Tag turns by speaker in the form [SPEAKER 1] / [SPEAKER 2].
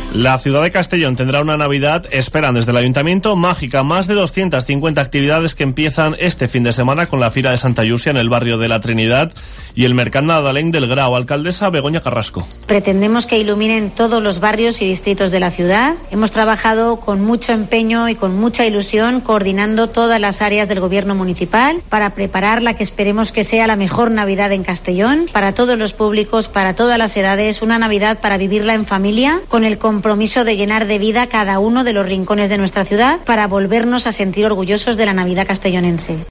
[SPEAKER 1] La ciudad de Castellón tendrá una Navidad, esperan desde el Ayuntamiento, mágica. Más de 250 actividades que empiezan este fin de semana con la Fira de Santa Llúcia en el barrio de la Trinidad y el Mercat Nadalenc del Grau. Alcaldesa Begoña Carrasco.
[SPEAKER 2] Pretendemos que iluminen todos los barrios y distritos de la ciudad. Hemos trabajado con mucho empeño y con mucha ilusión, coordinando todas las áreas del gobierno municipal para preparar la que esperemos que sea la mejor Navidad en Castellón, para todos los públicos, para todas las edades, una Navidad para vivirla en familia, con el compromiso de llenar de vida cada uno de los rincones de nuestra ciudad para volvernos a sentir orgullosos de la Navidad castellonense.